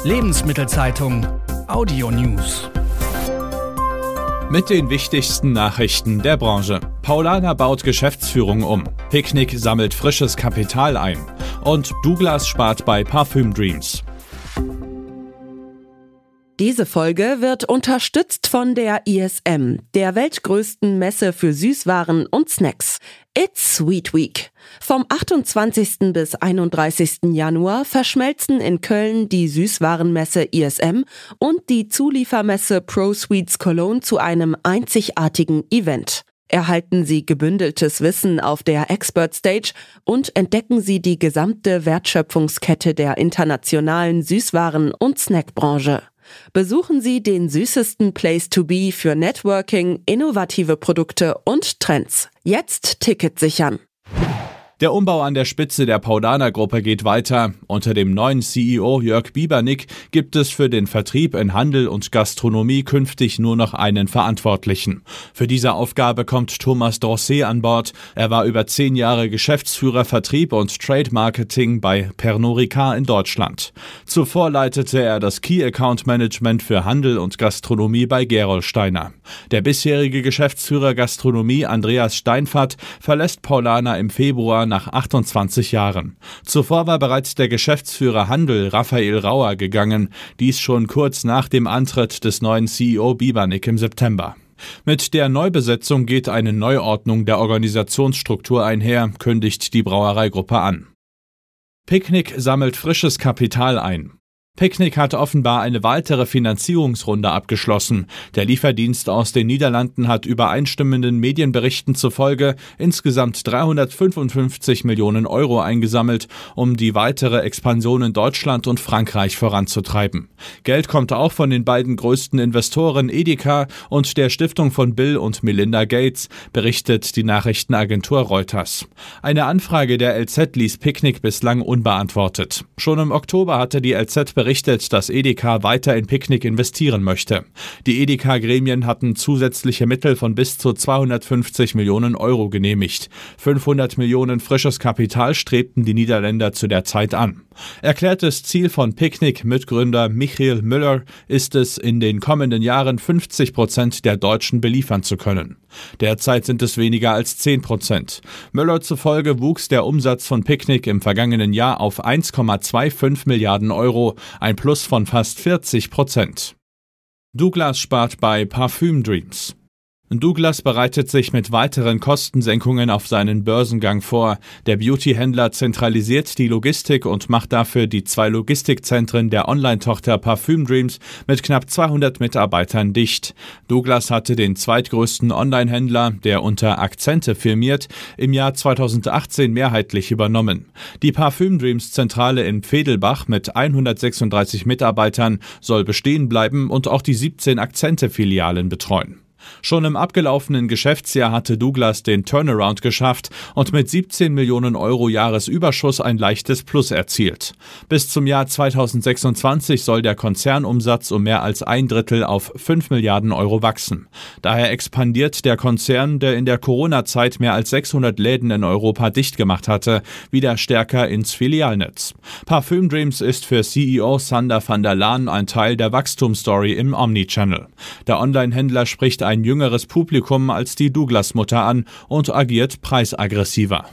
Lebensmittelzeitung Audio News. Mit den wichtigsten Nachrichten der Branche. Paulaner baut Geschäftsführung um. Picnic sammelt frisches Kapital ein. Und Douglas spart bei Parfüm Dreams. Diese Folge wird unterstützt von der ISM, der weltgrößten Messe für Süßwaren und Snacks. It's Sweet Week. Vom 28. bis 31. Januar verschmelzen in Köln die Süßwarenmesse ISM und die Zuliefermesse ProSweets Cologne zu einem einzigartigen Event. Erhalten Sie gebündeltes Wissen auf der Expert Stage und entdecken Sie die gesamte Wertschöpfungskette der internationalen Süßwaren- und Snackbranche. Besuchen Sie den süßesten Place to be für Networking, innovative Produkte und Trends. Jetzt Ticket sichern. Der Umbau an der Spitze der Paulaner Gruppe geht weiter. Unter dem neuen CEO Jörg Biebernick gibt es für den Vertrieb in Handel und Gastronomie künftig nur noch einen Verantwortlichen. Für diese Aufgabe kommt Thomas Drosset an Bord. Er war über 10 Jahre Geschäftsführer Vertrieb und Trade Marketing bei Pernod Ricard in Deutschland. Zuvor leitete er das Key Account Management für Handel und Gastronomie bei Gerolsteiner. Der bisherige Geschäftsführer Gastronomie Andreas Steinfatt verlässt Paulaner im Februar nach 28 Jahren. Zuvor war bereits der Geschäftsführer Handel Raphael Rauer gegangen, dies schon kurz nach dem Antritt des neuen CEO Biebernick im September. Mit der Neubesetzung geht eine Neuordnung der Organisationsstruktur einher, kündigt die Brauereigruppe an. Picnic sammelt frisches Kapital ein. Picnic hat offenbar eine weitere Finanzierungsrunde abgeschlossen. Der Lieferdienst aus den Niederlanden hat übereinstimmenden Medienberichten zufolge insgesamt 355 Millionen Euro eingesammelt, um die weitere Expansion in Deutschland und Frankreich voranzutreiben. Geld kommt auch von den beiden größten Investoren Edeka und der Stiftung von Bill und Melinda Gates, berichtet die Nachrichtenagentur Reuters. Eine Anfrage der LZ ließ Picnic bislang unbeantwortet. Schon im Oktober hatte die LZ berichtet, dass Edeka weiter in Picnic investieren möchte. Die Edeka-Gremien hatten zusätzliche Mittel von bis zu 250 Millionen Euro genehmigt. 500 Millionen frisches Kapital strebten die Niederländer zu der Zeit an. Erklärtes Ziel von Picnic-Mitgründer Michiel Müller ist es, in den kommenden Jahren 50% der Deutschen beliefern zu können. Derzeit sind es weniger als 10%. Müller zufolge wuchs der Umsatz von Picnic im vergangenen Jahr auf 1,25 Milliarden Euro, ein Plus von fast 40%. Douglas spart bei Parfüm Dreams. Douglas bereitet sich mit weiteren Kostensenkungen auf seinen Börsengang vor. Der Beauty-Händler zentralisiert die Logistik und macht dafür die 2 Logistikzentren der Online-Tochter Parfüm Dreams mit knapp 200 Mitarbeitern dicht. Douglas hatte den zweitgrößten Online-Händler, der unter Akzente firmiert, im Jahr 2018 mehrheitlich übernommen. Die Parfüm Dreams Zentrale in Vedelbach mit 136 Mitarbeitern soll bestehen bleiben und auch die 17 Akzente-Filialen betreuen. Schon im abgelaufenen Geschäftsjahr hatte Douglas den Turnaround geschafft und mit 17 Millionen Euro Jahresüberschuss ein leichtes Plus erzielt. Bis zum Jahr 2026 soll der Konzernumsatz um mehr als 1/3 auf 5 Milliarden Euro wachsen. Daher expandiert der Konzern, der in der Corona-Zeit mehr als 600 Läden in Europa dicht gemacht hatte, wieder stärker ins Filialnetz. Parfüm Dreams ist für CEO Sander van der Laan ein Teil der Wachstumsstory im Omnichannel. Der Online-Händler spricht ein jüngeres Publikum als die Douglas-Mutter an und agiert preisaggressiver.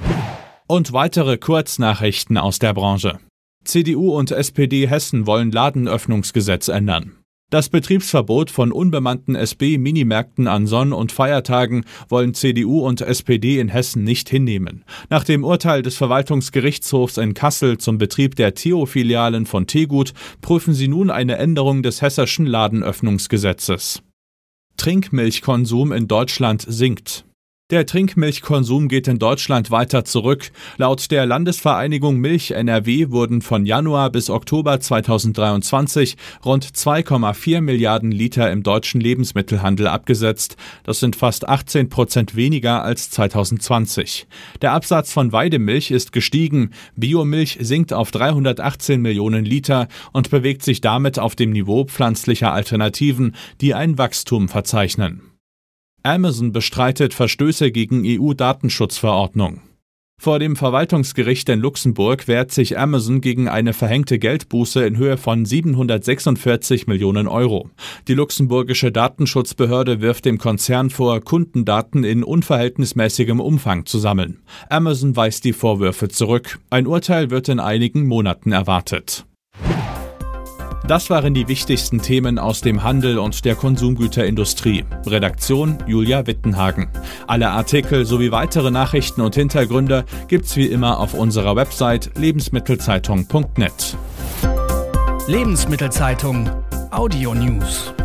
Und weitere Kurznachrichten aus der Branche. CDU und SPD Hessen wollen Ladenöffnungsgesetz ändern. Das Betriebsverbot von unbemannten SB-Minimärkten an Sonn- und Feiertagen wollen CDU und SPD in Hessen nicht hinnehmen. Nach dem Urteil des Verwaltungsgerichtshofs in Kassel zum Betrieb der Theo-Filialen von Tegut prüfen sie nun eine Änderung des hessischen Ladenöffnungsgesetzes. Trinkmilchkonsum in Deutschland sinkt. Der Trinkmilchkonsum geht in Deutschland weiter zurück. Laut der Landesvereinigung Milch NRW wurden von Januar bis Oktober 2023 rund 2,4 Milliarden Liter im deutschen Lebensmittelhandel abgesetzt. Das sind fast 18% weniger als 2020. Der Absatz von Weidemilch ist gestiegen. Biomilch sinkt auf 318 Millionen Liter und bewegt sich damit auf dem Niveau pflanzlicher Alternativen, die ein Wachstum verzeichnen. Amazon bestreitet Verstöße gegen EU-Datenschutzverordnung. Vor dem Verwaltungsgericht in Luxemburg wehrt sich Amazon gegen eine verhängte Geldbuße in Höhe von 746 Millionen Euro. Die luxemburgische Datenschutzbehörde wirft dem Konzern vor, Kundendaten in unverhältnismäßigem Umfang zu sammeln. Amazon weist die Vorwürfe zurück. Ein Urteil wird in einigen Monaten erwartet. Das waren die wichtigsten Themen aus dem Handel und der Konsumgüterindustrie. Redaktion Julia Wittenhagen. Alle Artikel sowie weitere Nachrichten und Hintergründe gibt's wie immer auf unserer Website lebensmittelzeitung.net. Lebensmittelzeitung Audio News.